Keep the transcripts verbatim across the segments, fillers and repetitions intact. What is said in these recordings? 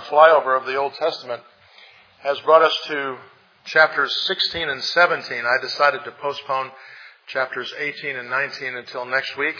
flyover of the Old Testament has brought us to chapters sixteen and seventeen. I decided to postpone chapters eighteen and nineteen until next week,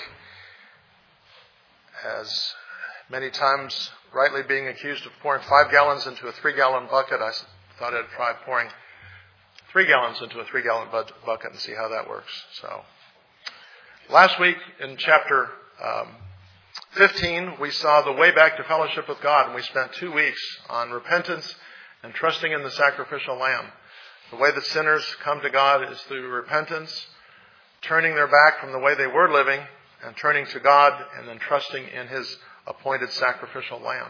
as many times rightly being accused of pouring five gallons into a three-gallon bucket, I thought I'd try pouring three gallons into a three-gallon bucket and see how that works. So, last week in chapter um, fifteen, we saw the way back to fellowship with God, and we spent two weeks on repentance and trusting in the sacrificial lamb. The way that sinners come to God is through repentance, turning their back from the way they were living, and turning to God, and then trusting in His appointed sacrificial lamb.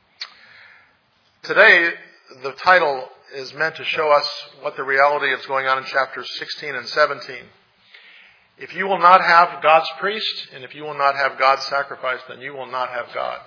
Today, the title is meant to show us what the reality is going on in chapters sixteen and seventeen. If you will not have God's priest, and if you will not have God's sacrifice, then you will not have God.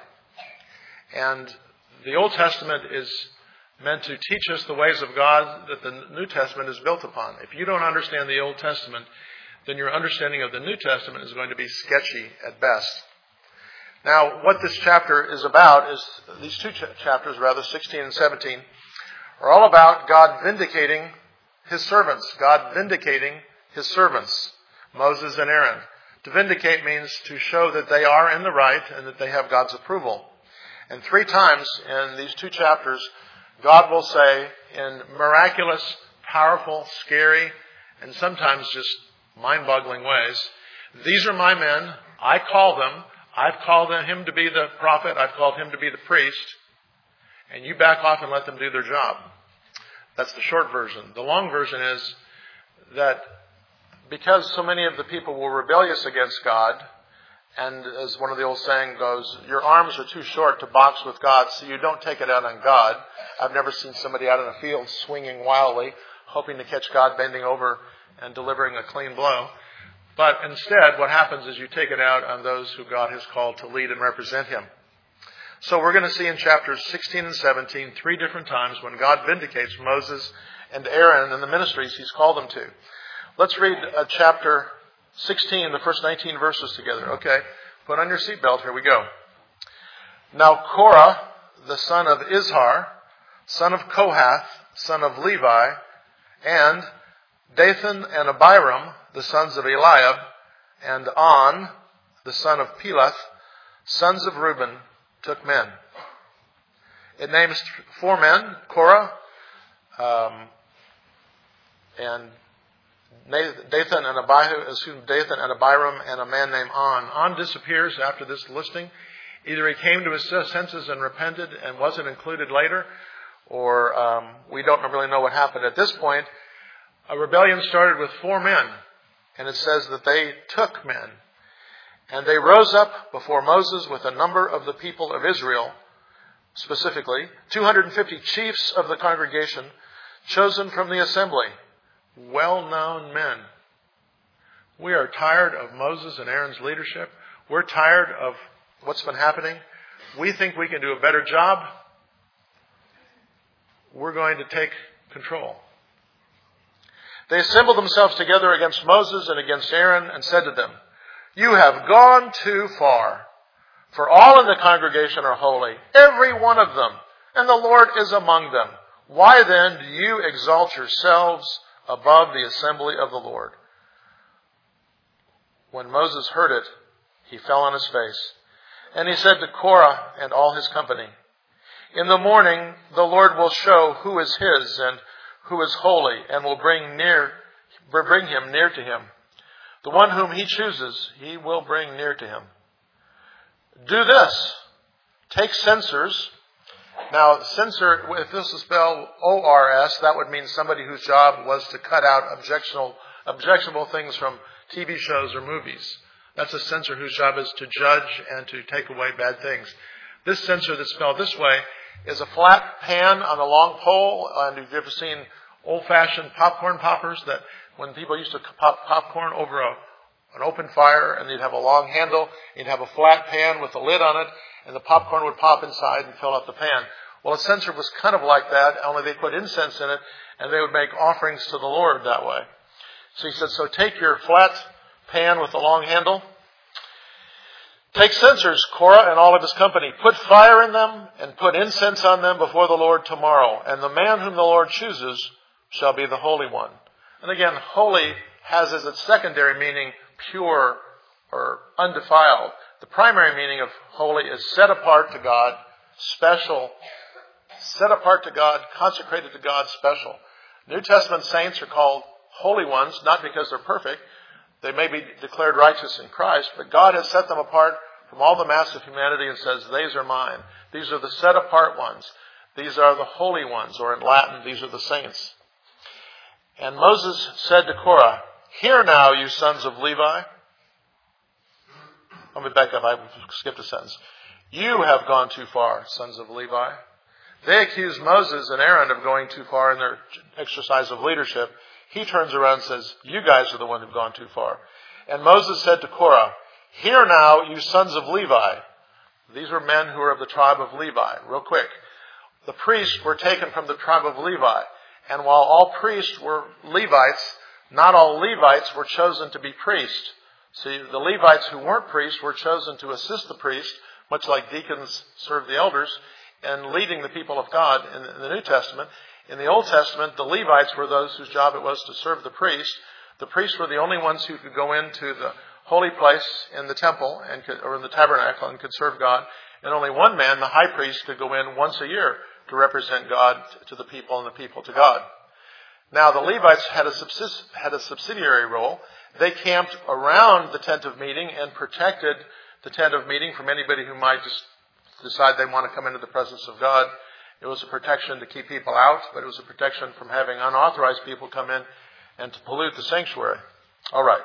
And the Old Testament is meant to teach us the ways of God that the New Testament is built upon. If you don't understand the Old Testament, then your understanding of the New Testament is going to be sketchy at best. Now, what this chapter is about is, these two ch- chapters, rather, sixteen and seventeen, are all about God vindicating His servants. God vindicating His servants, Moses and Aaron. To vindicate means to show that they are in the right and that they have God's approval. And three times in these two chapters, God will say in miraculous, powerful, scary, and sometimes just mind-boggling ways, these are my men, I call them, I've called him to be the prophet, I've called him to be the priest, and you back off and let them do their job. That's the short version. The long version is that because so many of the people were rebellious against God, and as one of the old saying goes, your arms are too short to box with God, so you don't take it out on God. I've never seen somebody out in a field swinging wildly, hoping to catch God bending over and delivering a clean blow. But instead, what happens is you take it out on those who God has called to lead and represent Him. So we're going to see in chapters sixteen and seventeen, three different times when God vindicates Moses and Aaron and the ministries He's called them to. Let's read uh, chapter sixteen, the first nineteen verses together. Okay, put on your seatbelt. Here we go. Now Korah, the son of Izhar, son of Kohath, son of Levi, and Dathan and Abiram, the sons of Eliab, and On, the son of Peleth, sons of Reuben, took men. It names four men, Korah, um, and Dathan and Abihu, assume Dathan and Abiram, and a man named On. On disappears after this listing. Either he came to his senses and repented and wasn't included later, or um, we don't really know what happened. At this point, a rebellion started with four men, and it says that they took men. And they rose up before Moses with a number of the people of Israel, specifically two hundred fifty chiefs of the congregation, chosen from the assembly, well-known men. We are tired of Moses and Aaron's leadership. We're tired of what's been happening. We think we can do a better job. We're going to take control. They assembled themselves together against Moses and against Aaron and said to them, you have gone too far, for all in the congregation are holy, every one of them, and the Lord is among them. Why then do you exalt yourselves above the assembly of the Lord? When Moses heard it, he fell on his face, and he said to Korah and all his company, in the morning the Lord will show who is his and who is holy, and will bring near, bring him near to him. The one whom he chooses, he will bring near to him. Do this. Take censers. Now, censor, if this is spelled O R S, that would mean somebody whose job was to cut out objectionable, objectionable things from T V shows or movies. That's a censor whose job is to judge and to take away bad things. This censer that's spelled this way is a flat pan on a long pole. And have you ever seen old-fashioned popcorn poppers that when people used to pop popcorn over a, an open fire, and they'd have a long handle, you'd have a flat pan with a lid on it, and the popcorn would pop inside and fill up the pan. Well, a censer was kind of like that, only they put incense in it, and they would make offerings to the Lord that way. So he said, so take your flat pan with a long handle, Take censers, Korah and all of his company. Put fire in them and put incense on them before the Lord tomorrow. And the man whom the Lord chooses shall be the Holy One. And again, holy has as its secondary meaning pure or undefiled. The primary meaning of holy is set apart to God, special, set apart to God, consecrated to God, special. New Testament saints are called holy ones, not because they're perfect. They may be declared righteous in Christ, but God has set them apart from all the mass of humanity and says, these are mine. These are the set apart ones. These are the holy ones, or in Latin, these are the saints. And Moses said to Korah, hear now, you sons of Levi. Let me back up. I skipped a sentence. You have gone too far, sons of Levi. They accuse Moses and Aaron of going too far in their exercise of leadership. He turns around and says, you guys are the one who've gone too far. And Moses said to Korah, hear now, you sons of Levi. These were men who were of the tribe of Levi. Real quick. The priests were taken from the tribe of Levi. And while all priests were Levites, not all Levites were chosen to be priests. See, the Levites who weren't priests were chosen to assist the priest, much like deacons serve the elders, and leading the people of God in the New Testament. In the Old Testament, the Levites were those whose job it was to serve the priest. The priests were the only ones who could go into the holy place in the temple and could, or in the tabernacle and could serve God. And only one man, the high priest, could go in once a year to represent God to the people and the people to God. Now, the Levites had a, subsist, had a subsidiary role. They camped around the tent of meeting and protected the tent of meeting from anybody who might just decide they want to come into the presence of God. It was a protection to keep people out, but it was a protection from having unauthorized people come in and to pollute the sanctuary. All right.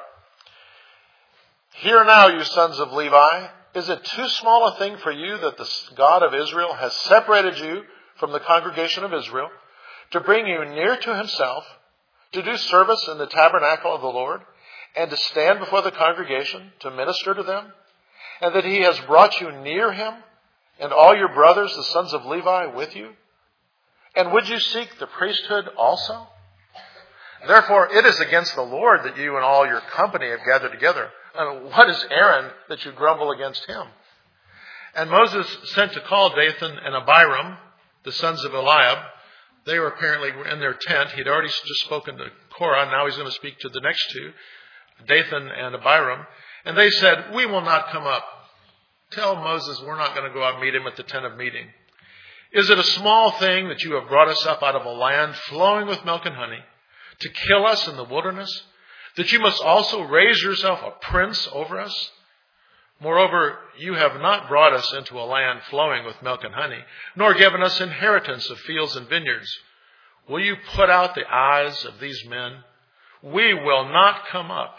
Hear now, you sons of Levi, is it too small a thing for you that the God of Israel has separated you from the congregation of Israel to bring you near to himself, to do service in the tabernacle of the Lord, and to stand before the congregation to minister to them, and that he has brought you near him, and all your brothers, the sons of Levi, with you? And would you seek the priesthood also? Therefore, it is against the Lord that you and all your company have gathered together. And what is Aaron that you grumble against him? And Moses sent to call Dathan and Abiram, the sons of Eliab. They were apparently in their tent. He'd already just spoken to Korah. Now he's going to speak to the next two, Dathan and Abiram. And they said, we will not come up. Tell Moses we're not going to go out and meet him at the tent of meeting. Is it a small thing that you have brought us up out of a land flowing with milk and honey to kill us in the wilderness, that you must also raise yourself a prince over us? Moreover, you have not brought us into a land flowing with milk and honey, nor given us inheritance of fields and vineyards. Will you put out the eyes of these men? We will not come up.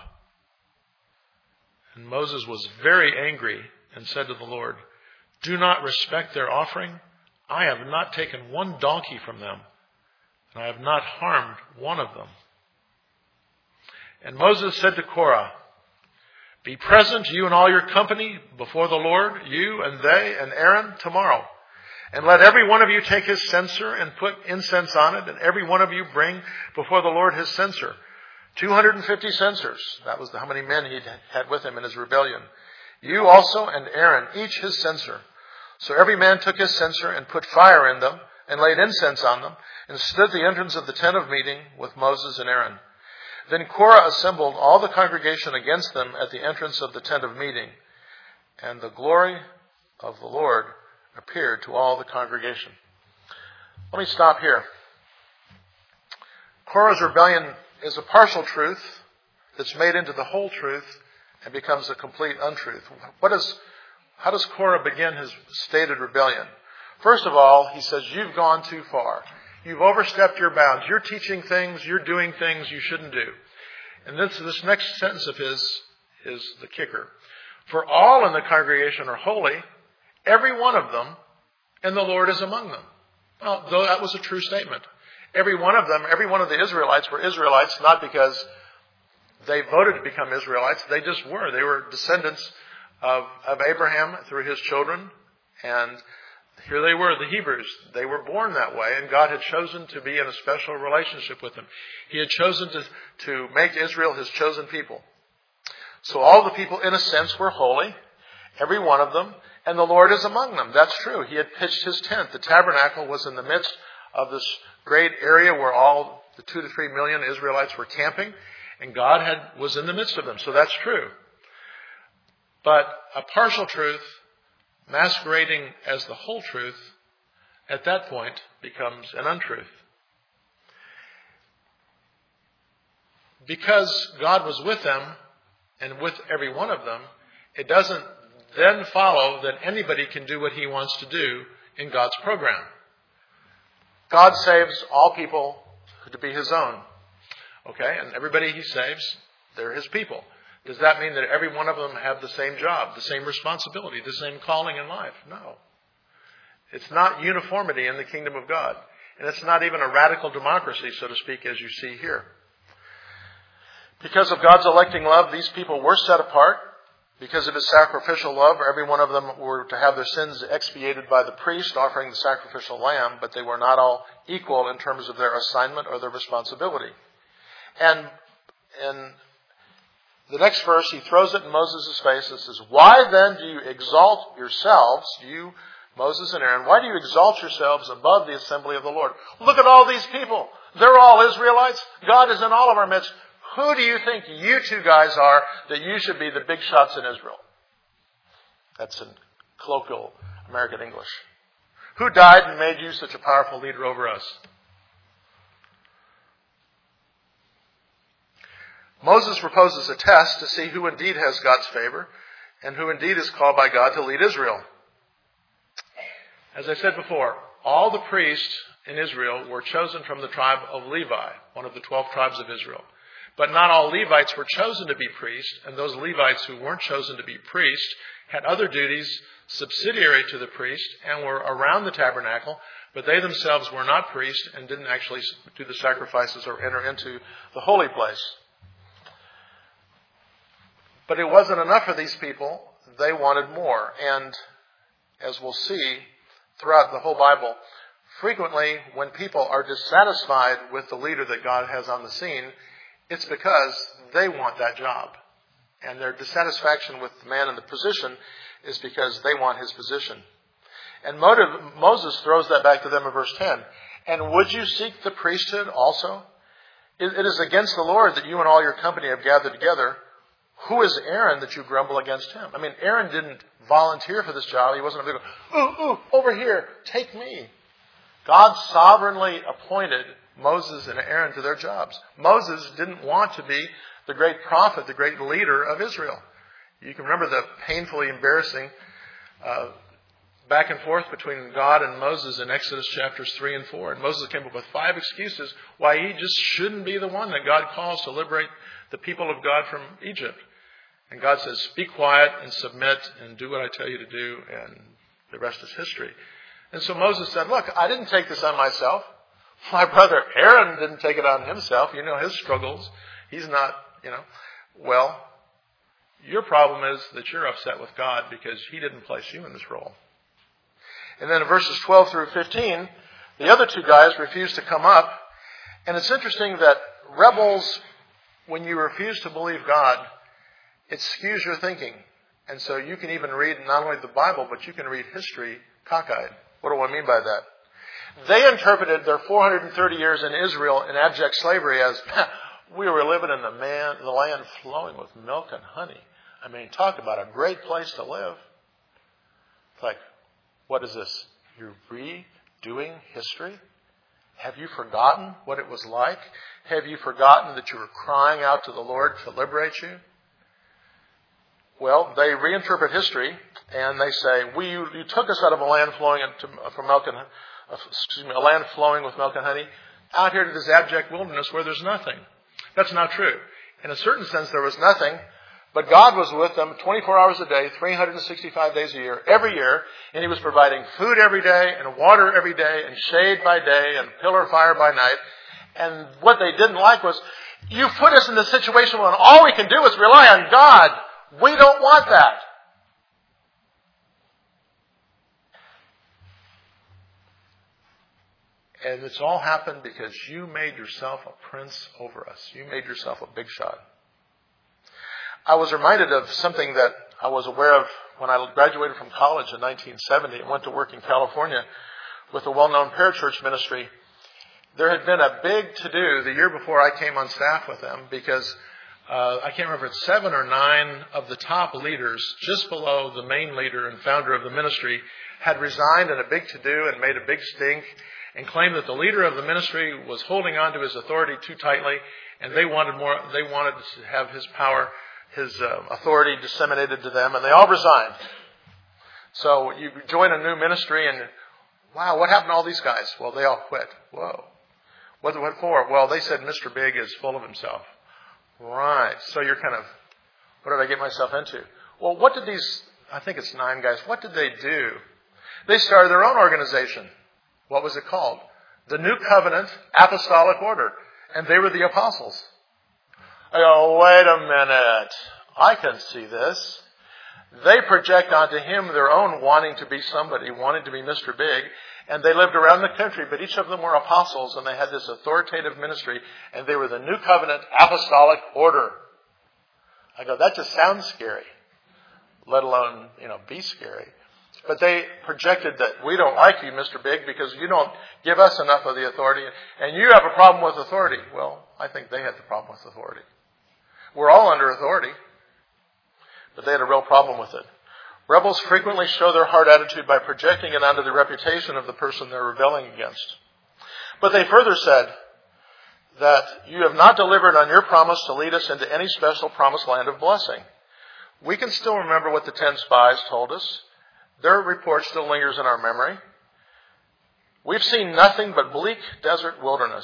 And Moses was very angry and said to the Lord, do not respect their offering. I have not taken one donkey from them, and I have not harmed one of them. And Moses said to Korah, be present, you and all your company, before the Lord, you and they and Aaron, tomorrow. And let every one of you take his censer and put incense on it, and every one of you bring before the Lord his censer. two hundred fifty censers. That was how many men he had with him in his rebellion. You also and Aaron, each his censer. So every man took his censer and put fire in them, and laid incense on them, and stood at the entrance of the tent of meeting with Moses and Aaron. Then Korah assembled all the congregation against them at the entrance of the tent of meeting, and the glory of the Lord appeared to all the congregation. Let me stop here. Korah's rebellion is a partial truth that's made into the whole truth and becomes a complete untruth. What is, how does Korah begin his stated rebellion? First of all, he says, you've gone too far. You've overstepped your bounds. You're teaching things, you're doing things you shouldn't do. And this, this next sentence of his is the kicker. For all in the congregation are holy, every one of them, and the Lord is among them. Well, though that was a true statement. Every one of them, every one of the Israelites were Israelites, not because they voted to become Israelites. They just were. They were descendants of, of Abraham through his children. And here they were, the Hebrews. They were born that way, and God had chosen to be in a special relationship with them. He had chosen to, to make Israel his chosen people. So all the people, in a sense, were holy. every one of them, and the Lord is among them. That's true. He had pitched his tent. The tabernacle was in the midst of this great area where all the two to three million Israelites were camping, and God had was in the midst of them. So that's true. But a partial truth masquerading as the whole truth at that point becomes an untruth. Because God was with them and with every one of them, it doesn't then follow that anybody can do what he wants to do in God's program. God saves all people to be his own. Okay? And everybody he saves, they're his people. Does that mean that every one of them have the same job, the same responsibility, the same calling in life? No. It's not uniformity in the kingdom of God. And it's not even a radical democracy, so to speak, as you see here. Because of God's electing love, these people were set apart. Because of his sacrificial love, every one of them were to have their sins expiated by the priest offering the sacrificial lamb, but they were not all equal in terms of their assignment or their responsibility. And in the next verse, he throws it in Moses' face and says, "Why then do you exalt yourselves, you, Moses and Aaron, why do you exalt yourselves above the assembly of the Lord? Look at all these people. They're all Israelites. God is in all of our midst. Who do you think you two guys are that you should be the big shots in Israel?" That's in colloquial American English. Who died and made you such a powerful leader over us? Moses proposes a test to see who indeed has God's favor and who indeed is called by God to lead Israel. As I said before, all the priests in Israel were chosen from the tribe of Levi, one of the twelve tribes of Israel. But not all Levites were chosen to be priests, and those Levites who weren't chosen to be priests had other duties subsidiary to the priest and were around the tabernacle, but they themselves were not priests and didn't actually do the sacrifices or enter into the holy place. But it wasn't enough for these people. They wanted more. And as we'll see throughout the whole Bible, frequently when people are dissatisfied with the leader that God has on the scene, it's because they want that job. And their dissatisfaction with the man in the position is because they want his position. And Moses throws that back to them in verse ten. "And would you seek the priesthood also? It is against the Lord that you and all your company have gathered together. Who is Aaron that you grumble against him?" I mean, Aaron didn't volunteer for this job. He wasn't going to go, ooh, ooh, over here, take me. God sovereignly appointed Moses and Aaron to their jobs. Moses didn't want to be the great prophet, the great leader of Israel. You can remember the painfully embarrassing uh, back and forth between God and Moses in Exodus chapters three and four. And Moses came up with five excuses why he just shouldn't be the one that God calls to liberate the people of God from Egypt. And God says, "Be quiet and submit and do what I tell you to do," and the rest is history. And so Moses said, "Look, I didn't take this on myself. My brother Aaron didn't take it on himself. You know his struggles. He's not, you know. Well, your problem is that you're upset with God because he didn't place you in this role." And then in verses twelve through fifteen, the other two guys refuse to come up. And it's interesting that rebels, when you refuse to believe God, it skews your thinking. And so you can even read not only the Bible, but you can read history cockeyed. What do I mean by that? They interpreted their four hundred thirty years in Israel in abject slavery as, we were living in the, man, the land flowing with milk and honey. I mean, talk about a great place to live. It's like, what is this? You're redoing history? Have you forgotten what it was like? Have you forgotten that you were crying out to the Lord to liberate you? Well, they reinterpret history, and they say, "We, you, you took us out of a land flowing into, from milk and, uh, excuse me, a land flowing with milk and honey, out here to this abject wilderness where there's nothing." That's not true. In a certain sense, there was nothing, but God was with them twenty-four hours a day, three hundred sixty-five days a year, every year, and He was providing food every day, and water every day, and shade by day, and pillar of fire by night. And what they didn't like was, you put us in this situation when all we can do is rely on God. We don't want that. And it's all happened because you made yourself a prince over us. You made yourself a big shot. I was reminded of something that I was aware of when I graduated from college in nineteen seventy and went to work in California with a well-known parachurch ministry. There had been a big to-do the year before I came on staff with them because uh, I can't remember if it's seven or nine of the top leaders, just below the main leader and founder of the ministry, had resigned in a big to-do and made a big stink and claimed that the leader of the ministry was holding on to his authority too tightly, and they wanted more. They wanted to have his power, his uh, authority disseminated to them, and they all resigned. So you join a new ministry, and wow, what happened to all these guys? Well, they all quit. Whoa. What, what for? Well, they said Mister Big is full of himself. Right. So you're kind of, what did I get myself into? Well, what did these, I think it's nine guys, what did they do? They started their own organization. What was it called? The New Covenant Apostolic Order. And they were the apostles. I go, wait a minute. I can see this. They project onto him their own wanting to be somebody, wanting to be Mister Big. And they lived around the country, but each of them were apostles, and they had this authoritative ministry, and they were the New Covenant Apostolic Order. I go, that just sounds scary, let alone, you know, be scary. But they projected that we don't like you, Mister Big, because you don't give us enough of the authority, and you have a problem with authority. Well, I think they had the problem with authority. We're all under authority, but they had a real problem with it. Rebels frequently show their hard attitude by projecting it onto the reputation of the person they're rebelling against. But they further said that you have not delivered on your promise to lead us into any special promised land of blessing. We can still remember what the ten spies told us. Their report still lingers in our memory. We've seen nothing but bleak desert wilderness.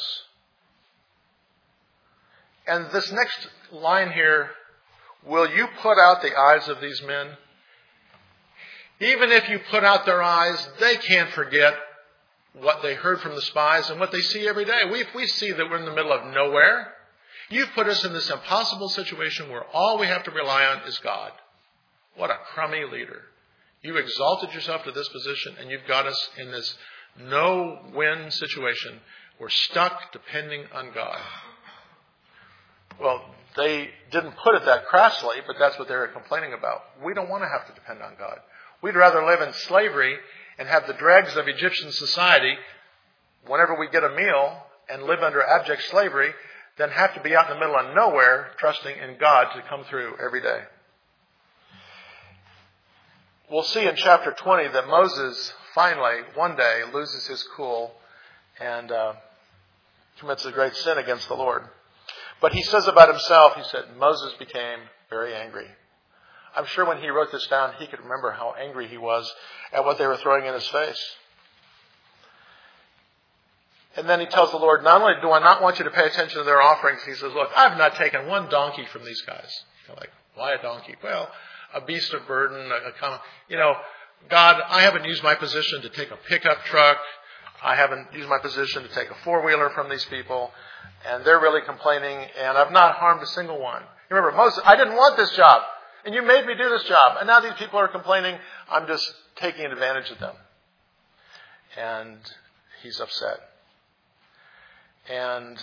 And this next line here, will you put out the eyes of these men? Even if you put out their eyes, they can't forget what they heard from the spies and what they see every day. We, we see that we're in the middle of nowhere. You've put us in this impossible situation where all we have to rely on is God. What a crummy leader. You exalted yourself to this position, and you've got us in this no-win situation. We're stuck depending on God. Well, they didn't put it that crassly, but that's what they were complaining about. We don't want to have to depend on God. We'd rather live in slavery and have the dregs of Egyptian society whenever we get a meal and live under abject slavery than have to be out in the middle of nowhere trusting in God to come through every day. We'll see in chapter twenty that Moses finally, one day, loses his cool and uh, commits a great sin against the Lord. But he says about himself, he said, Moses became very angry. I'm sure when he wrote this down, he could remember how angry he was at what they were throwing in his face. And then he tells the Lord, not only do I not want you to pay attention to their offerings, he says, look, I've not taken one donkey from these guys. You're like, why a donkey? Well, a beast of burden, a, a, you know, God, I haven't used my position to take a pickup truck. I haven't used my position to take a four-wheeler from these people. And they're really complaining, and I've not harmed a single one. Remember, Moses, I didn't want this job. And you made me do this job. And now these people are complaining. I'm just taking advantage of them. And he's upset. And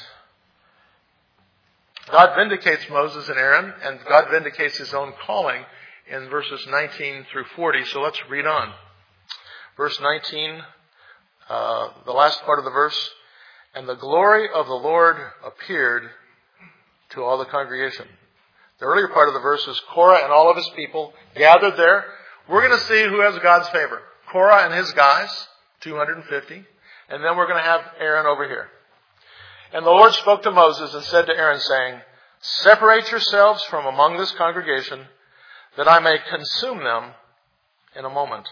God vindicates Moses and Aaron. And God vindicates his own calling in verses nineteen through forty. So let's read on. Verse nineteen, uh, the last part of the verse. And the glory of the Lord appeared to all the congregation. The earlier part of the verse is Korah and all of his people gathered there. We're going to see who has God's favor. Korah and his guys, two hundred fifty. And then we're going to have Aaron over here. And the Lord spoke to Moses and said to Aaron, saying, separate yourselves from among this congregation, that I may consume them in a moment.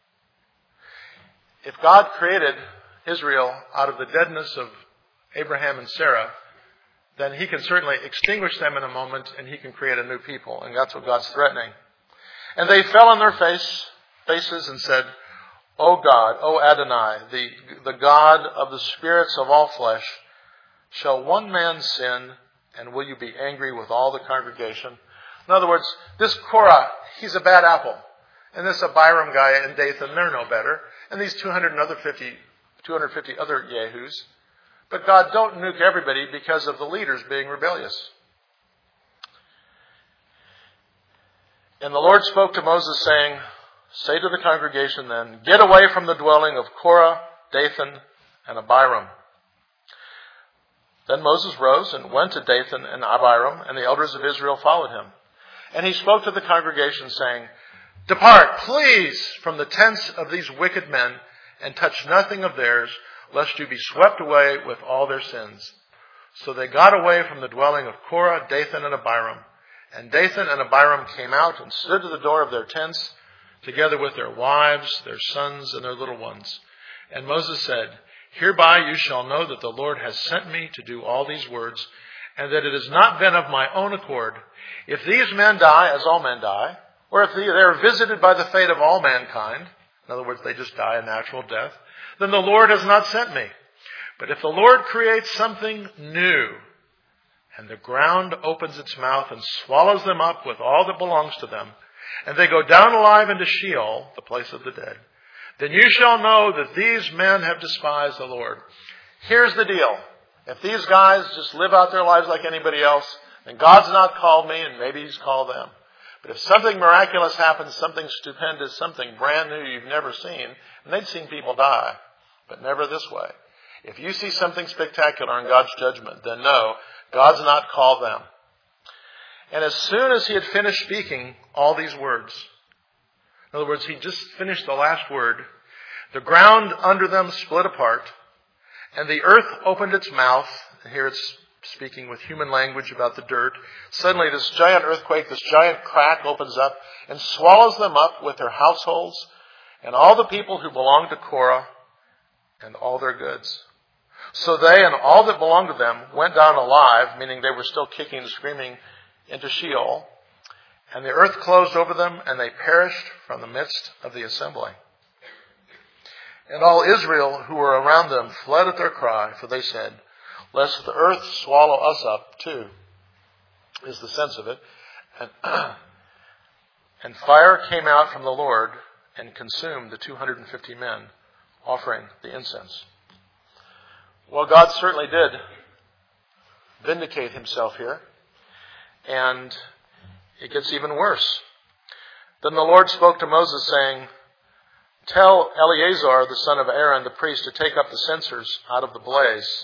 If God created Israel out of the deadness of Abraham and Sarah, then he can certainly extinguish them in a moment and he can create a new people. And that's what God's threatening. And they fell on their face, faces and said, O God, O Adonai, the, the God of the spirits of all flesh, shall one man sin, and will you be angry with all the congregation? In other words, this Korah, he's a bad apple. And this Abiram guy and Dathan, they're no better. And these two hundred fifty, two hundred fifty other Yehus. But God, don't nuke everybody because of the leaders being rebellious. And the Lord spoke to Moses, saying, say to the congregation then, get away from the dwelling of Korah, Dathan, and Abiram. Then Moses rose and went to Dathan and Abiram, and the elders of Israel followed him. And he spoke to the congregation, saying, depart, please, from the tents of these wicked men, and touch nothing of theirs, lest you be swept away with all their sins. So they got away from the dwelling of Korah, Dathan, and Abiram. And Dathan and Abiram came out and stood at the door of their tents, together with their wives, their sons, and their little ones. And Moses said, hereby you shall know that the Lord has sent me to do all these words, and that it has not been of my own accord. If these men die, as all men die, or if they are visited by the fate of all mankind, in other words, they just die a natural death, then the Lord has not sent me. But if the Lord creates something new, and the ground opens its mouth and swallows them up with all that belongs to them, and they go down alive into Sheol, the place of the dead, then you shall know that these men have despised the Lord. Here's the deal. If these guys just live out their lives like anybody else, then God's not called me, and maybe He's called them. But if something miraculous happens, something stupendous, something brand new you've never seen, and they'd seen people die, but never this way. If you see something spectacular in God's judgment, then know God's not called them. And as soon as he had finished speaking all these words, in other words, he just finished the last word, the ground under them split apart, and the earth opened its mouth. Here it's speaking with human language about the dirt. Suddenly this giant earthquake, this giant crack opens up and swallows them up with their households and all the people who belonged to Korah and all their goods. So they and all that belonged to them went down alive, meaning they were still kicking and screaming, into Sheol. And the earth closed over them, and they perished from the midst of the assembly. And all Israel who were around them fled at their cry, for they said, lest the earth swallow us up too, is the sense of it. And, and fire came out from the Lord and consumed the two hundred fifty men offering the incense. Well, God certainly did vindicate himself here. And it gets even worse. Then the Lord spoke to Moses, saying, tell Eleazar, the son of Aaron, the priest, to take up the censers out of the blaze.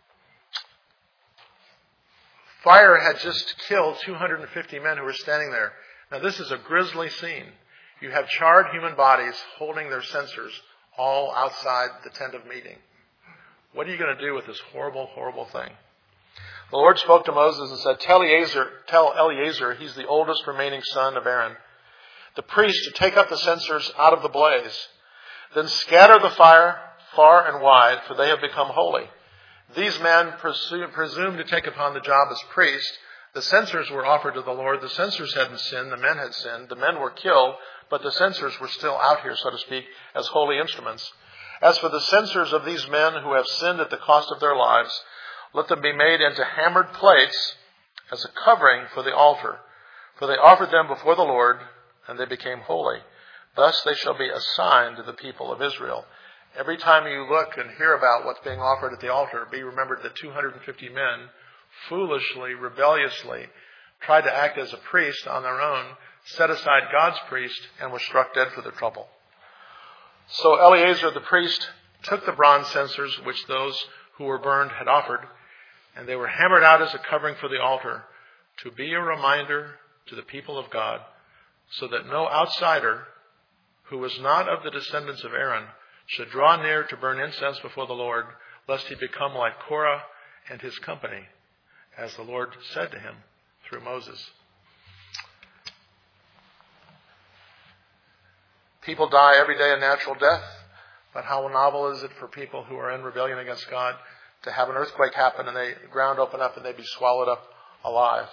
Fire had just killed two hundred fifty men who were standing there. Now this is a grisly scene. You have charred human bodies holding their censers all outside the tent of meeting. What are you going to do with this horrible, horrible thing? The Lord spoke to Moses and said, tell Eleazar, tell Eleazar, he's the oldest remaining son of Aaron, the priest, to take up the censers out of the blaze. Then scatter the fire far and wide, for they have become holy. These men presume, presume to take upon the job as priests. The censers were offered to the Lord. The censers hadn't sinned. The men had sinned. The men were killed, but the censers were still out here, so to speak, as holy instruments. As for the censers of these men who have sinned at the cost of their lives, let them be made into hammered plates as a covering for the altar. For they offered them before the Lord, and they became holy. Thus they shall be a sign to the people of Israel. Every time you look and hear about what's being offered at the altar, be remembered that two hundred fifty men foolishly, rebelliously, tried to act as a priest on their own, set aside God's priest, and were struck dead for their trouble. So Eleazar the priest took the bronze censers which those who were burned had offered, and they were hammered out as a covering for the altar, to be a reminder to the people of God, so that no outsider who was not of the descendants of Aaron should draw near to burn incense before the Lord, lest he become like Korah and his company, as the Lord said to him through Moses. People die every day a natural death, but how novel is it for people who are in rebellion against God to have an earthquake happen and they, the ground open up and they be swallowed up alive?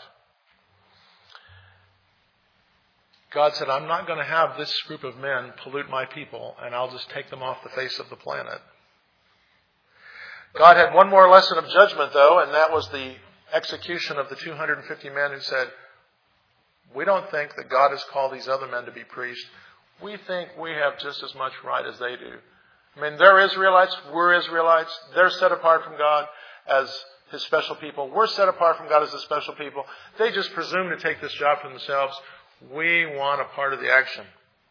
God said, I'm not going to have this group of men pollute my people, and I'll just take them off the face of the planet. God had one more lesson of judgment, though, and that was the execution of the two hundred fifty men who said, we don't think that God has called these other men to be priests. We think we have just as much right as they do. I mean, they're Israelites, we're Israelites. They're set apart from God as his special people. We're set apart from God as his special people. They just presume to take this job for themselves. We want a part of the action.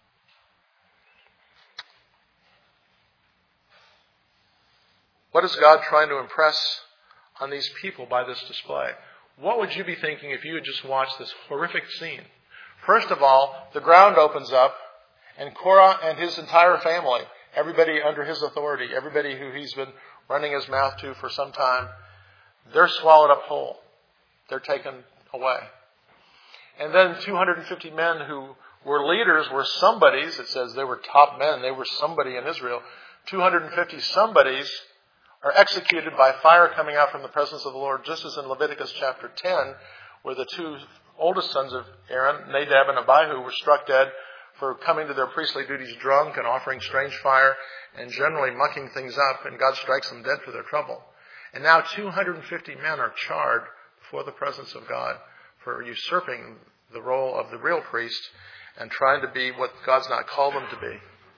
What is God trying to impress on these people by this display? What would you be thinking if you had just watched this horrific scene? First of all, the ground opens up, and Korah and his entire family, everybody under his authority, everybody who he's been running his mouth to for some time, they're swallowed up whole. They're taken away. And then two hundred fifty men who were leaders, were somebodies. It says they were top men. They were somebody in Israel. two hundred fifty somebodies are executed by fire coming out from the presence of the Lord, just as in Leviticus chapter ten, where the two oldest sons of Aaron, Nadab and Abihu, were struck dead for coming to their priestly duties drunk and offering strange fire and generally mucking things up, and God strikes them dead for their trouble. And now two hundred fifty men are charred before the presence of God for usurping the role of the real priest and trying to be what God's not called them to be.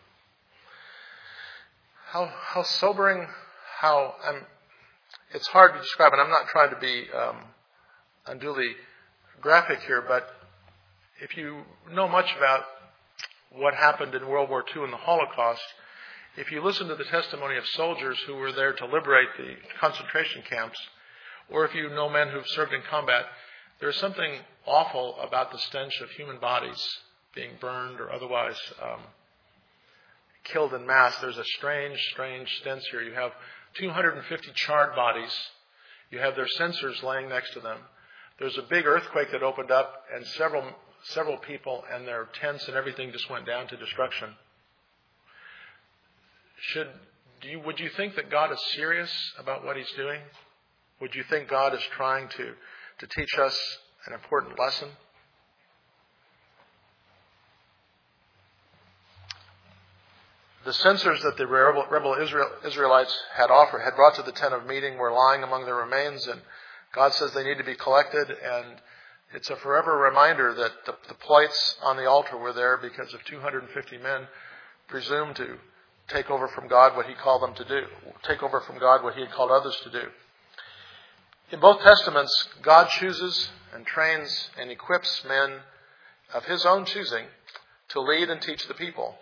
How, how sobering, how, I'm, it's hard to describe, and I'm not trying to be um, unduly graphic here, but if you know much about what happened in World War Two and the Holocaust, if you listen to the testimony of soldiers who were there to liberate the concentration camps, or if you know men who've served in combat, there's something awful about the stench of human bodies being burned or otherwise um, killed in mass. There's a strange, strange stench here. You have two hundred fifty charred bodies. You have their censers laying next to them. There's a big earthquake that opened up, and several several people and their tents and everything just went down to destruction. Should do you, would you think that God is serious about what he's doing? Would you think God is trying to, to teach us an important lesson? The censers that the rebel, rebel Israel, Israelites had offered, had brought to the tent of meeting, were lying among their remains, and God says they need to be collected, and it's a forever reminder that the, the plates on the altar were there because of two hundred fifty men presumed to take over from God what he called them to do, take over from God what he had called others to do. In both Testaments, God chooses and trains and equips men of his own choosing to lead and teach the people.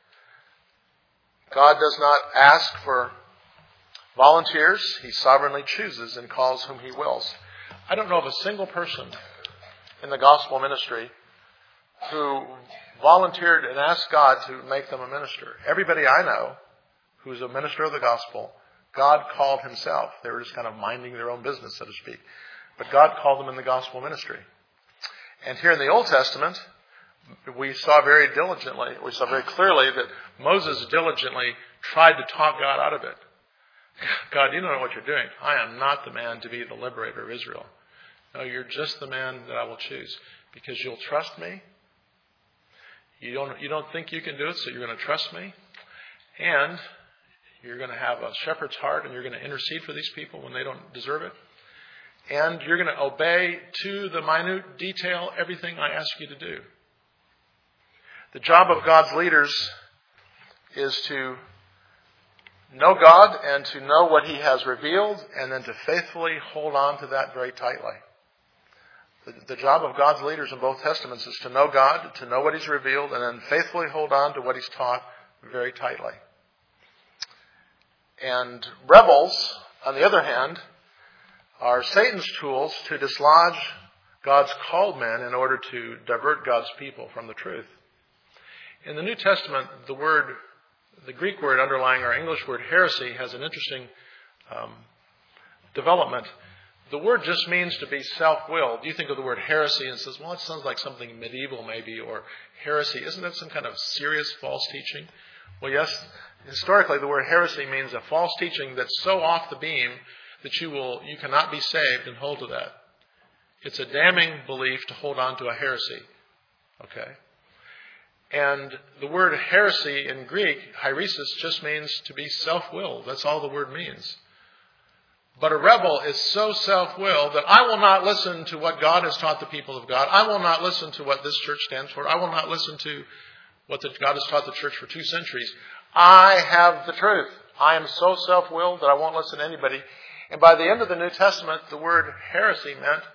God does not ask for volunteers. He sovereignly chooses and calls whom he wills. I don't know of a single person in the gospel ministry who volunteered and asked God to make them a minister. Everybody I know who's a minister of the gospel, God called himself. They were just kind of minding their own business, so to speak. But God called them in the gospel ministry. And here in the Old Testament, we saw very diligently, we saw very clearly that Moses diligently tried to talk God out of it. God, you don't know what you're doing. I am not the man to be the liberator of Israel. No, you're just the man that I will choose because you'll trust me. You don't, you don't think you can do it, so you're going to trust me. And you're going to have a shepherd's heart, and you're going to intercede for these people when they don't deserve it. And you're going to obey to the minute detail everything I ask you to do. The job of God's leaders is to know God and to know what he has revealed, and then to faithfully hold on to that very tightly. The, the job of God's leaders in both Testaments is to know God, to know what he's revealed, and then faithfully hold on to what he's taught very tightly. And rebels, on the other hand, are Satan's tools to dislodge God's called men in order to divert God's people from the truth. In the New Testament, the word, the Greek word underlying our English word heresy has an interesting um, development. The word just means to be self-willed. You think of the word heresy and says, well, it sounds like something medieval maybe, or heresy. Isn't that some kind of serious false teaching? Well, yes, historically the word heresy means a false teaching that's so off the beam that you will you cannot be saved and hold to that. It's a damning belief to hold on to a heresy. Okay? And the word heresy in Greek, heresis, just means to be self-willed. That's all the word means. But a rebel is so self-willed that I will not listen to what God has taught the people of God. I will not listen to what this church stands for. I will not listen to what the, God has taught the church for two centuries. I have the truth. I am so self-willed that I won't listen to anybody. And by the end of the New Testament, the word heresy meant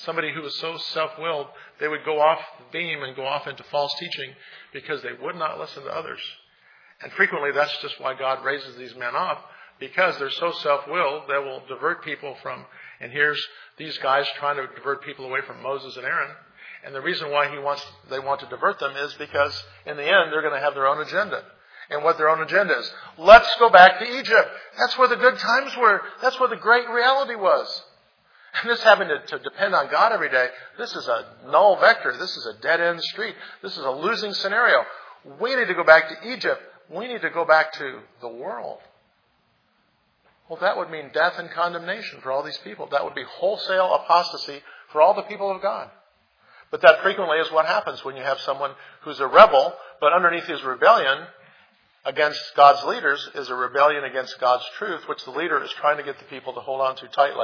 Somebody who was so self-willed, they would go off the beam and go off into false teaching because they would not listen to others. And frequently that's just why God raises these men up, because they're so self-willed, they will divert people from, and here's these guys trying to divert people away from Moses and Aaron. And the reason why he wants, they want to divert them is because in the end they're going to have their own agenda. And what their own agenda is. Let's go back to Egypt. That's where the good times were. That's where the great reality was. And this having to, to depend on God every day, this is a null vector. This is a dead-end street. This is a losing scenario. We need to go back to Egypt. We need to go back to the world. Well, that would mean death and condemnation for all these people. That would be wholesale apostasy for all the people of God. But that frequently is what happens when you have someone who's a rebel, but underneath his rebellion against God's leaders is a rebellion against God's truth, which the leader is trying to get the people to hold on to tightly.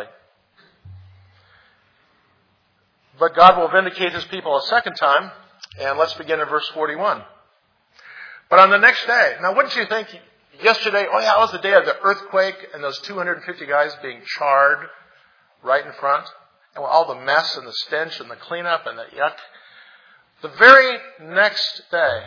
But God will vindicate his people a second time, and let's begin in verse forty-one. But on the next day, now wouldn't you think yesterday, oh yeah, it was the day of the earthquake and those two hundred fifty guys being charred right in front, and all the mess and the stench and the cleanup and the yuck. The very next day,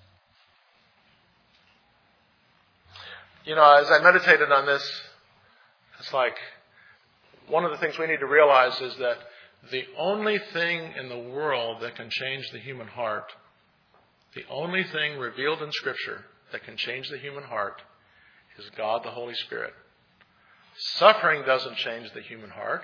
you know, as I meditated on this, it's like one of the things we need to realize is that the only thing in the world that can change the human heart, the only thing revealed in Scripture that can change the human heart is God the Holy Spirit. Suffering doesn't change the human heart.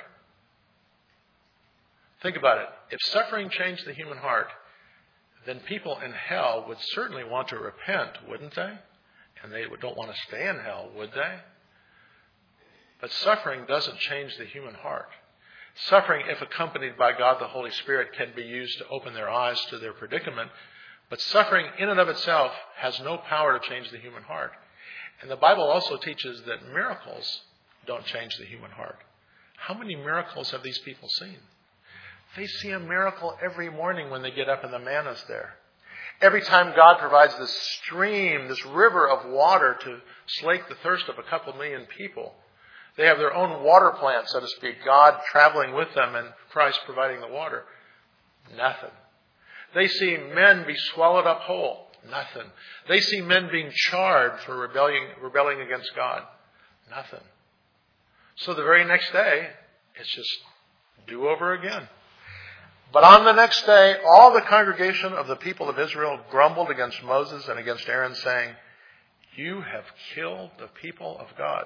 Think about it. If suffering changed the human heart, then people in hell would certainly want to repent, wouldn't they? And they don't want to stay in hell, would they? But suffering doesn't change the human heart. Suffering, if accompanied by God the Holy Spirit, can be used to open their eyes to their predicament. But suffering in and of itself has no power to change the human heart. And the Bible also teaches that miracles don't change the human heart. How many miracles have these people seen? They see a miracle every morning when they get up and the manna's there. Every time God provides this stream, this river of water to slake the thirst of a couple million people. They have their own water plant, so to speak. God traveling with them and Christ providing the water. Nothing. They see men be swallowed up whole. Nothing. They see men being charred for rebelling, rebelling against God. Nothing. So the very next day, it's just do over again. But on the next day, all the congregation of the people of Israel grumbled against Moses and against Aaron, saying, "You have killed the people of God."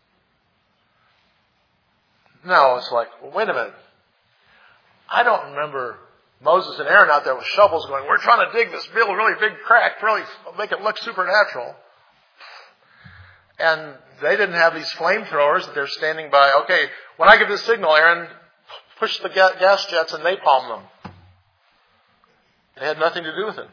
Now it's like, well, wait a minute. I don't remember Moses and Aaron out there with shovels going, we're trying to dig this real, really big crack, really make it look supernatural. And they didn't have these flamethrowers that they're standing by. Okay, when I give the signal, Aaron, push the gas jets and napalm them. They had nothing to do with it.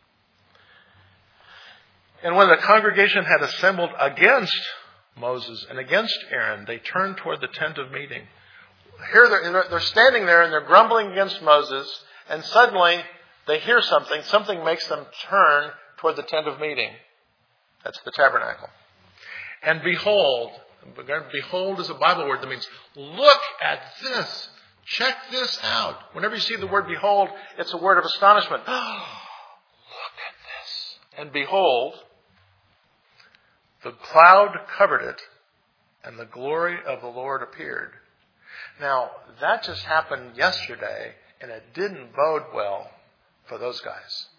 And when the congregation had assembled against Moses and against Aaron, they turned toward the tent of meeting. Here they're, they're standing there and they're grumbling against Moses, and suddenly they hear something. Something makes them turn toward the tent of meeting. That's the tabernacle. And behold, behold is a Bible word that means look at this. Check this out. Whenever you see the word behold, it's a word of astonishment. Oh, look at this. And behold, the cloud covered it, and the glory of the Lord appeared. Now, that just happened yesterday, and it didn't bode well for those guys.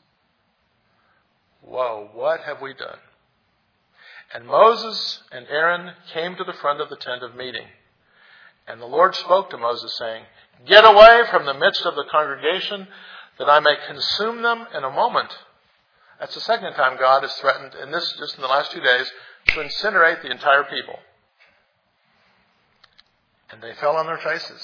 Whoa, what have we done? And Moses and Aaron came to the front of the tent of meeting. And the Lord spoke to Moses, saying, "Get away from the midst of the congregation, that I may consume them in a moment." That's the second time God has threatened, in this, just in the last two days, to incinerate the entire people. And they fell on their faces.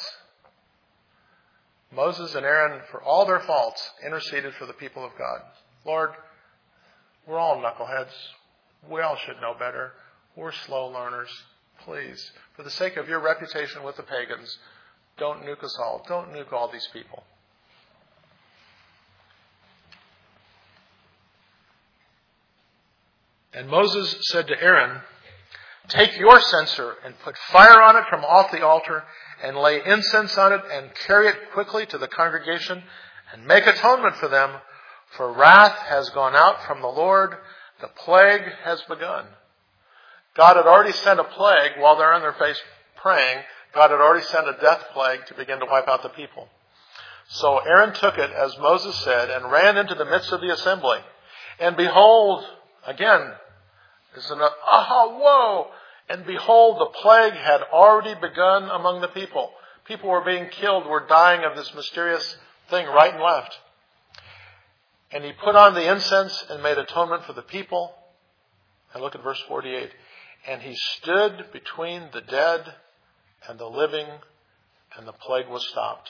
Moses and Aaron, for all their faults, interceded for the people of God. Lord, we're all knuckleheads. We all should know better. We're slow learners. Please, for the sake of your reputation with the pagans, don't nuke us all. Don't nuke all these people. And Moses said to Aaron, Take your censer and put fire on it from off the altar and lay incense on it and carry it quickly to the congregation and make atonement for them, for wrath has gone out from the Lord, the plague has begun. God had already sent a plague while they're on their face praying. God had already sent a death plague to begin to wipe out the people. So Aaron took it, as Moses said, and ran into the midst of the assembly. And behold, again, it's an aha, whoa! And behold, the plague had already begun among the people. People were being killed, were dying of this mysterious thing right and left. And he put on the incense and made atonement for the people. And look at verse forty-eight. And he stood between the dead and the living, and the plague was stopped.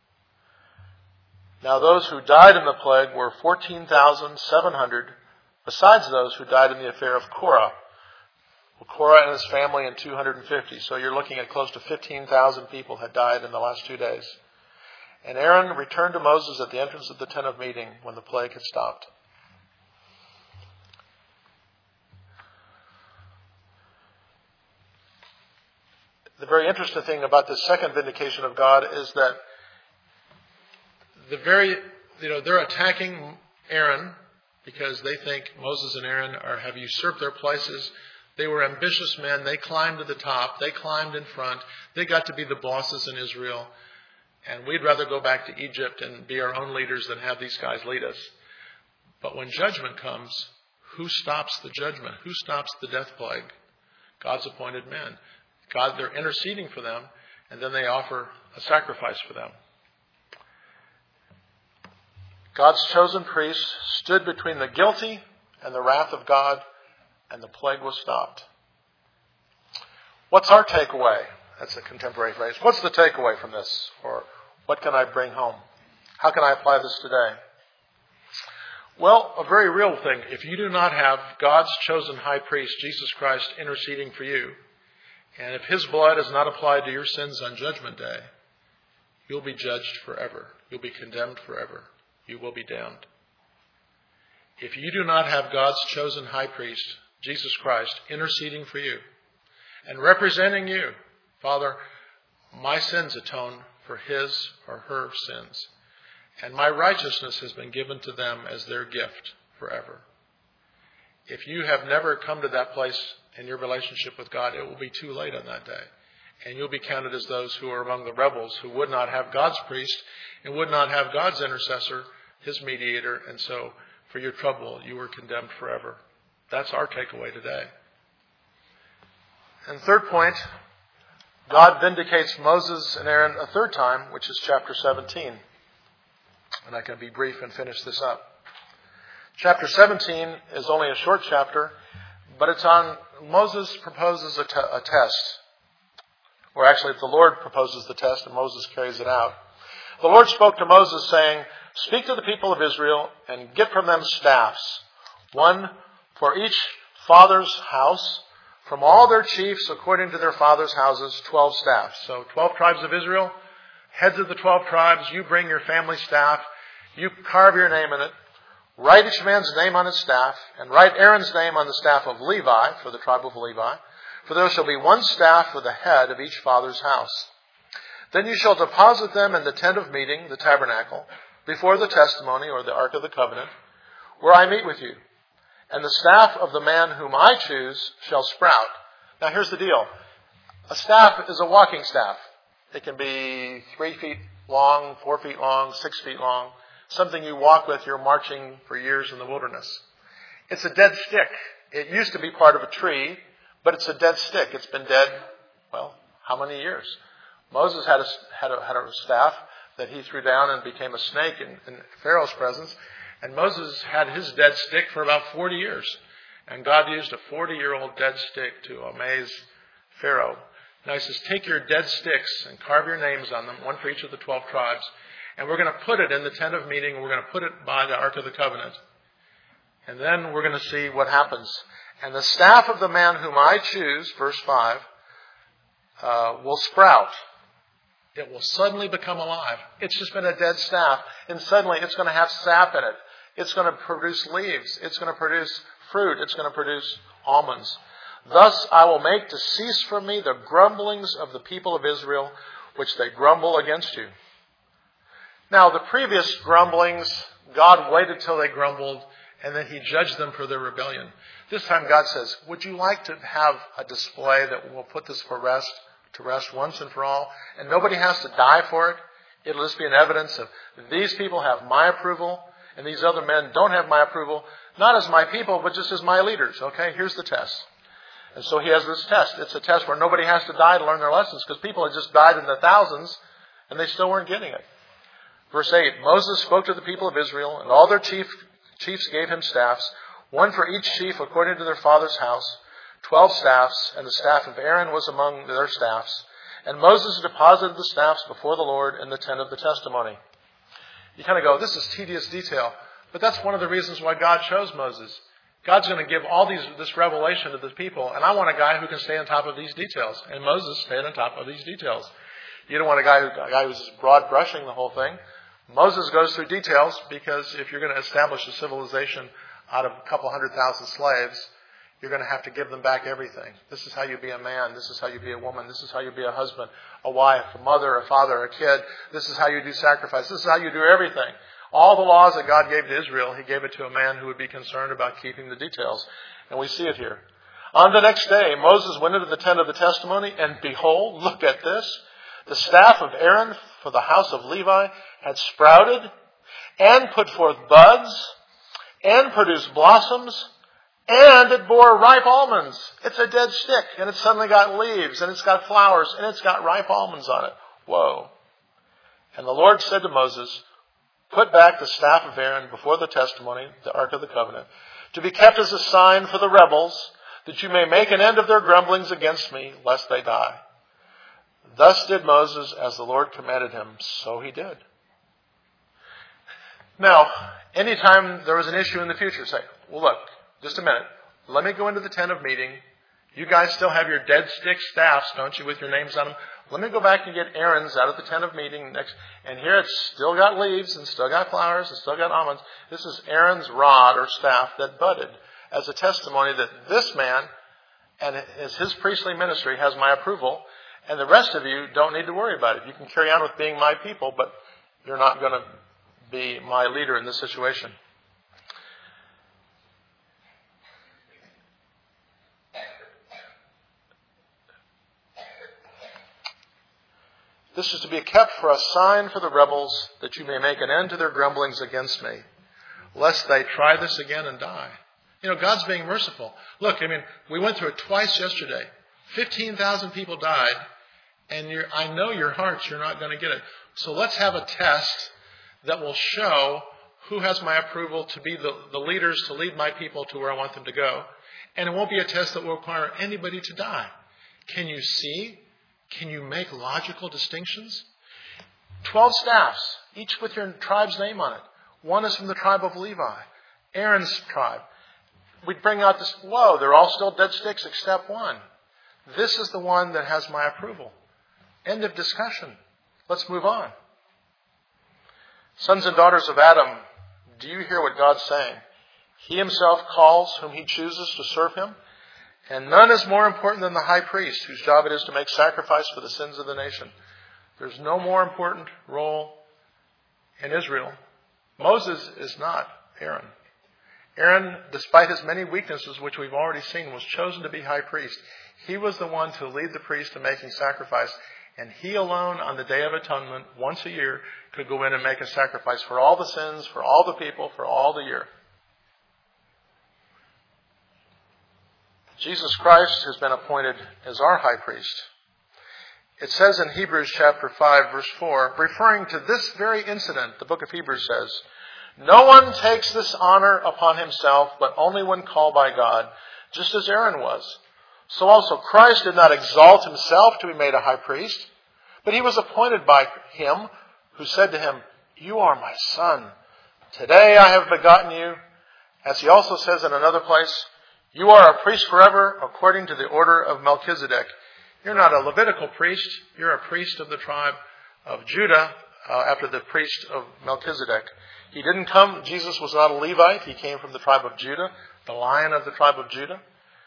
Now those who died in the plague were fourteen thousand seven hundred, besides those who died in the affair of Korah. Well, Korah and his family and two hundred fifty. So you're looking at close to fifteen thousand people had died in the last two days. And Aaron returned to Moses at the entrance of the tent of meeting when the plague had stopped. The very interesting thing about this second vindication of God is that the very, you know, they're attacking Aaron because they think Moses and Aaron are have usurped their places. They were ambitious men. They climbed to the top. They climbed in front. They got to be the bosses in Israel. And we'd rather go back to Egypt and be our own leaders than have these guys lead us. But when judgment comes, who stops the judgment? Who stops the death plague? God's appointed men. God, they're interceding for them, and then they offer a sacrifice for them. God's chosen priests stood between the guilty and the wrath of God, and the plague was stopped. What's our takeaway? That's a contemporary phrase. What's the takeaway from this? Or what can I bring home? How can I apply this today? Well, a very real thing. If you do not have God's chosen high priest, Jesus Christ, interceding for you, and if his blood is not applied to your sins on Judgment Day, you'll be judged forever. You'll be condemned forever. You will be damned. If you do not have God's chosen high priest, Jesus Christ, interceding for you and representing you, Father, my sins atone for his or her sins, and my righteousness has been given to them as their gift forever. If you have never come to that place in your relationship with God, it will be too late on that day. And you'll be counted as those who are among the rebels who would not have God's priest and would not have God's intercessor, his mediator. And so for your trouble, you were condemned forever. That's our takeaway today. And third point, God vindicates Moses and Aaron a third time, which is chapter seventeen. And I can be brief and finish this up. Chapter seventeen is only a short chapter, but it's on Moses proposes a, te- a test. Or actually, the Lord proposes the test and Moses carries it out. The Lord spoke to Moses saying, "Speak to the people of Israel and get from them staffs, one for each father's house, from all their chiefs according to their father's houses, twelve staffs." So twelve tribes of Israel, heads of the twelve tribes, you bring your family staff, you carve your name in it, write each man's name on his staff, and write Aaron's name on the staff of Levi, for the tribe of Levi. For there shall be one staff for the head of each father's house. Then you shall deposit them in the tent of meeting, the tabernacle, before the testimony, or the ark of the covenant, where I meet with you. And the staff of the man whom I choose shall sprout. Now here's the deal. A staff is a walking staff. It can be three feet long, four feet long, six feet long. Something you walk with, you're marching for years in the wilderness. It's a dead stick. It used to be part of a tree, but it's a dead stick. It's been dead, well, how many years? Moses had a, had a, had a staff that he threw down and became a snake in, in Pharaoh's presence. And Moses had his dead stick for about forty years. And God used a forty-year-old dead stick to amaze Pharaoh. Now he says, take your dead sticks and carve your names on them, one for each of the twelve tribes. And we're going to put it in the tent of meeting. We're going to put it by the Ark of the Covenant. And then we're going to see what happens. And the staff of the man whom I choose, verse five, uh, will sprout. It will suddenly become alive. It's just been a dead staff. And suddenly it's going to have sap in it. It's going to produce leaves. It's going to produce fruit. It's going to produce almonds. Thus I will make to cease from me the grumblings of the people of Israel, which they grumble against you. Now, the previous grumblings, God waited till they grumbled, and then he judged them for their rebellion. This time God says, would you like to have a display that will put this for rest, to rest once and for all? And nobody has to die for it. It'll just be an evidence of these people have my approval, and these other men don't have my approval, not as my people, but just as my leaders. Okay, here's the test. And so he has this test. It's a test where nobody has to die to learn their lessons, because people had just died in the thousands, and they still weren't getting it. Verse eight, Moses spoke to the people of Israel, and all their chief, chiefs gave him staffs, one for each chief according to their father's house, twelve staffs, and the staff of Aaron was among their staffs. And Moses deposited the staffs before the Lord in the tent of the testimony. You kind of go, this is tedious detail. But that's one of the reasons why God chose Moses. God's going to give all these this revelation to the people, and I want a guy who can stay on top of these details. And Moses stayed on top of these details. You don't want a guy, who, a guy who's broad brushing the whole thing. Moses goes through details, because if you're going to establish a civilization out of a couple hundred thousand slaves, you're going to have to give them back everything. This is how you be a man. This is how you be a woman. This is how you be a husband, a wife, a mother, a father, a kid. This is how you do sacrifice. This is how you do everything. All the laws that God gave to Israel, he gave it to a man who would be concerned about keeping the details. And we see it here. On the next day, Moses went into the tent of the testimony, and behold, look at this. The staff of Aaron for the house of Levi had sprouted and put forth buds and produced blossoms, and it bore ripe almonds. It's a dead stick, and it's suddenly got leaves, and it's got flowers, and it's got ripe almonds on it. Whoa. And the Lord said to Moses, put back the staff of Aaron before the testimony, the Ark of the Covenant, to be kept as a sign for the rebels, that you may make an end of their grumblings against me, lest they die. Thus did Moses as the Lord commanded him, so he did. Now, anytime there was an issue in the future, say, well, look, just a minute. Let me go into the tent of meeting. You guys still have your dead stick staffs, don't you, with your names on them? Let me go back and get Aaron's out of the tent of meeting next. And here it's still got leaves and still got flowers and still got almonds. This is Aaron's rod or staff that budded as a testimony that this man and his priestly ministry has my approval. And the rest of you don't need to worry about it. You can carry on with being my people, but you're not going to be my leader in this situation. This is to be kept for a sign for the rebels, that you may make an end to their grumblings against me, lest they try this again and die. You know, God's being merciful. Look, I mean, we went through it twice yesterday. fifteen thousand people died, and you're, I know your hearts, you're not going to get it. So let's have a test that will show who has my approval to be the, the leaders, to lead my people to where I want them to go. And it won't be a test that will require anybody to die. Can you see? Can you make logical distinctions? Twelve staffs, each with your tribe's name on it. One is from the tribe of Levi, Aaron's tribe. We'd bring out this, whoa, they're all still dead sticks except one. This is the one that has my approval. End of discussion. Let's move on. Sons and daughters of Adam, do you hear what God's saying? He himself calls whom he chooses to serve him. And none is more important than the high priest, whose job it is to make sacrifice for the sins of the nation. There's no more important role in Israel. Moses is not Aaron. Aaron, despite his many weaknesses, which we've already seen, was chosen to be high priest. He was the one to lead the priest in making sacrifice. And he alone, on the Day of Atonement, once a year, could go in and make a sacrifice for all the sins, for all the people, for all the year. Jesus Christ has been appointed as our high priest. It says in Hebrews chapter five, verse four, referring to this very incident, the book of Hebrews says, no one takes this honor upon himself, but only when called by God, just as Aaron was. So also Christ did not exalt himself to be made a high priest, but he was appointed by him who said to him, you are my son. Today I have begotten you. As he also says in another place, you are a priest forever according to the order of Melchizedek. You're not a Levitical priest. You're a priest of the tribe of Judah uh, after the priest of Melchizedek. He didn't come, Jesus was not a Levite. He came from the tribe of Judah, the Lion of the tribe of Judah.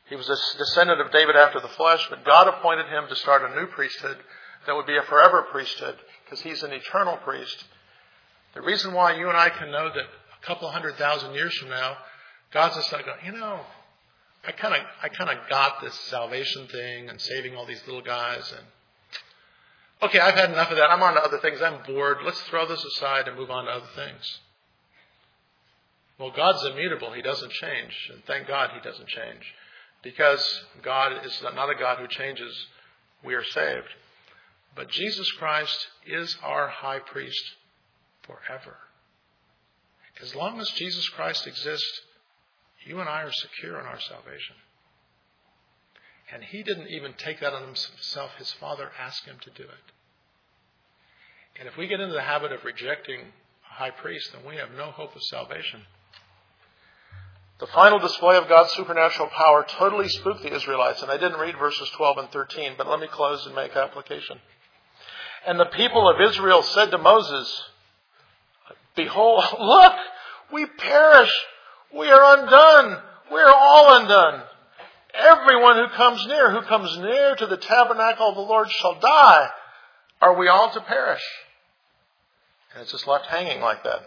He was a descendant of David after the flesh, but God appointed him to start a new priesthood that would be a forever priesthood because he's an eternal priest. The reason why you and I can know that a couple of hundred thousand years from now, God's just like, you know, I kind of I kind of got this salvation thing and saving all these little guys. And okay, I've had enough of that. I'm on to other things. I'm bored. Let's throw this aside and move on to other things. Well, God's immutable. He doesn't change. And thank God he doesn't change. Because God is not a God who changes. We are saved. But Jesus Christ is our high priest forever. As long as Jesus Christ exists, you and I are secure in our salvation. And he didn't even take that on himself. His Father asked him to do it. And if we get into the habit of rejecting a high priest, then we have no hope of salvation. The final display of God's supernatural power totally spooked the Israelites. And I didn't read verses twelve and thirteen, but let me close and make application. And the people of Israel said to Moses, behold, look, we perish. We are undone. We are all undone. Everyone who comes near, who comes near to the tabernacle of the Lord shall die. Are we all to perish? And it's just left hanging like that.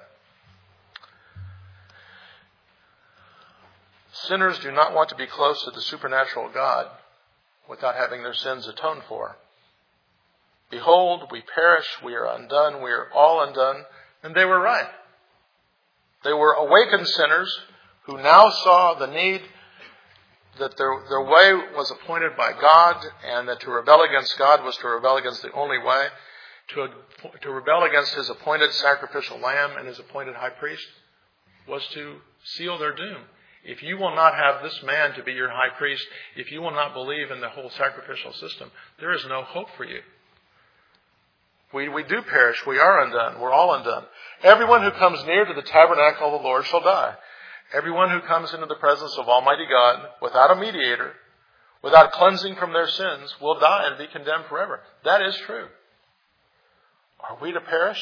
Sinners do not want to be close to the supernatural God without having their sins atoned for. Behold, we perish, we are undone, we are all undone. And they were right. They were awakened sinners who now saw the need that their, their way was appointed by God, and that to rebel against God was to rebel against the only way. To, to rebel against his appointed sacrificial lamb and his appointed high priest was to seal their doom. If you will not have this man to be your high priest, if you will not believe in the whole sacrificial system, there is no hope for you. We, we do perish. We are undone. We're all undone. Everyone who comes near to the tabernacle of the Lord shall die. Everyone who comes into the presence of Almighty God without a mediator, without cleansing from their sins, will die and be condemned forever. That is true. Are we to perish?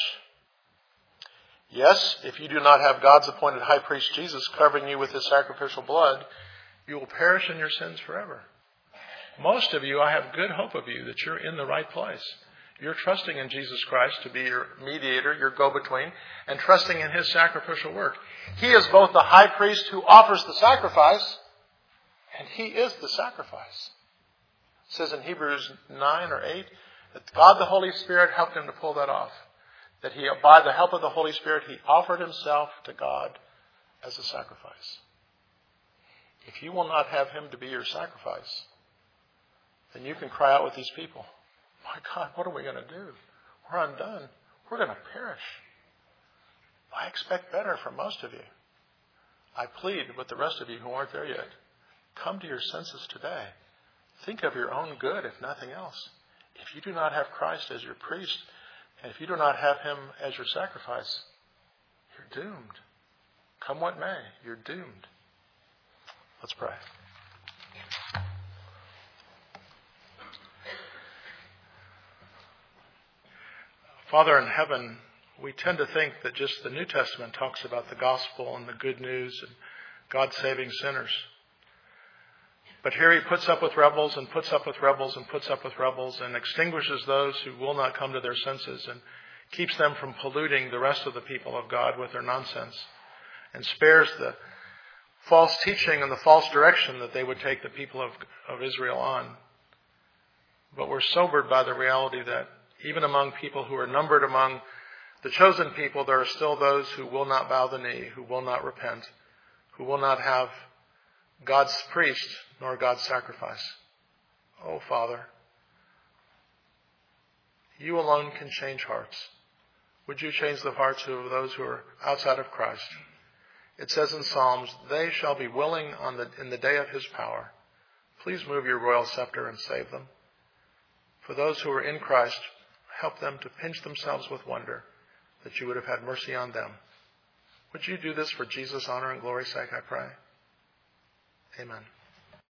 Yes, if you do not have God's appointed high priest Jesus covering you with his sacrificial blood, you will perish in your sins forever. Most of you, I have good hope of you that you're in the right place. You're trusting in Jesus Christ to be your mediator, your go-between, and trusting in his sacrificial work. He is both the high priest who offers the sacrifice, and he is the sacrifice. It says in Hebrews nine or eight that God the Holy Spirit helped him to pull that off. That he, by the help of the Holy Spirit, he offered himself to God as a sacrifice. If you will not have him to be your sacrifice, then you can cry out with these people, my God, what are we going to do? We're undone. We're going to perish. I expect better from most of you. I plead with the rest of you who aren't there yet. Come to your senses today. Think of your own good, if nothing else. If you do not have Christ as your priest, and if you do not have him as your sacrifice, you're doomed. Come what may, you're doomed. Let's pray. Father in heaven, we tend to think that just the New Testament talks about the gospel and the good news and God saving sinners. But here he puts up with rebels and puts up with rebels and puts up with rebels and extinguishes those who will not come to their senses and keeps them from polluting the rest of the people of God with their nonsense and spares the false teaching and the false direction that they would take the people of, of Israel on. But we're sobered by the reality that even among people who are numbered among the chosen people, there are still those who will not bow the knee, who will not repent, who will not have God's priest nor God's sacrifice. Oh, Father, you alone can change hearts. Would you change the hearts of those who are outside of Christ? It says in Psalms, they shall be willing on the, in the day of his power. Please move your royal scepter and save them. For those who are in Christ, help them to pinch themselves with wonder that you would have had mercy on them. Would you do this for Jesus' honor and glory's sake, I pray? Amen.